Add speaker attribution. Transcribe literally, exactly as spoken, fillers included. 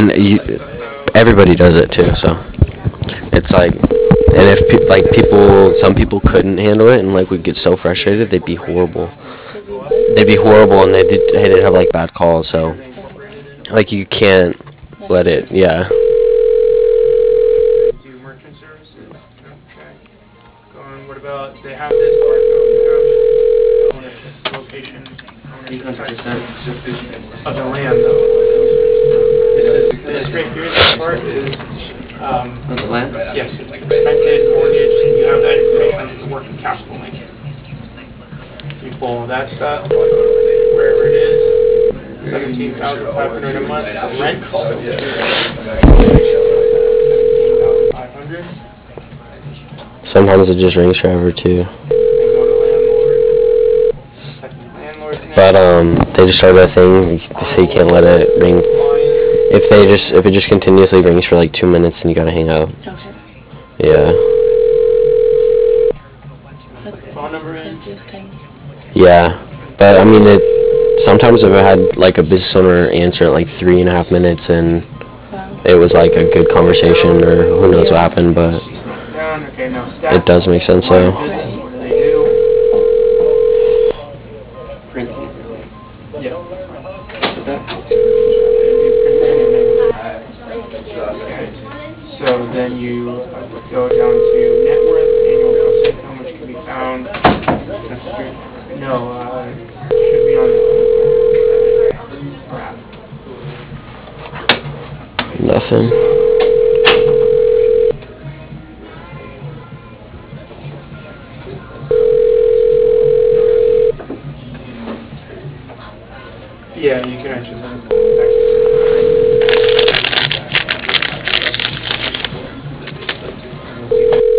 Speaker 1: and you, everybody does it too. So it's like, and if pe- like people, some people couldn't handle it and like would get so frustrated, they'd be horrible. They'd be horrible, and they did they'd have like bad calls. So like you can't let it. Yeah.
Speaker 2: They do merchant services. Okay. Going. What about they have this part though? They have ownership, location, ownership type of the land though. This is this right here. This part is um,
Speaker 3: On the land?
Speaker 2: yes, it's expected mortgage, and you have that information in the working capital link. You pull all that stuff wherever it is. Seventeen thousand five hundred a month for rent. Seventeen thousand five hundred.
Speaker 1: Sometimes it just rings forever too.
Speaker 2: Then go to landlord. Type in landlord's name.
Speaker 1: But um, they just started a thing so you can't let it ring. If they just if it just continuously rings for like two minutes, then you gotta hang up.
Speaker 4: Okay.
Speaker 1: Yeah.
Speaker 2: Put the phone number in.
Speaker 4: That's just tiny.
Speaker 1: Yeah. But I mean, it. Sometimes I've had like a business owner answer at like three and a half minutes, and
Speaker 4: Wow.
Speaker 1: it was like a good conversation, or who knows what happened, but
Speaker 2: Down. Okay, now staff.
Speaker 1: it does make sense though.
Speaker 2: Business, what do they do?
Speaker 3: Printing.
Speaker 2: Yeah.
Speaker 3: What's that?
Speaker 2: Okay. So then you go down to net worth, annual gross income, which can be found. That's good. No, uh, it should be on the graph.
Speaker 1: Nothing.
Speaker 2: Yeah, you can enter the text.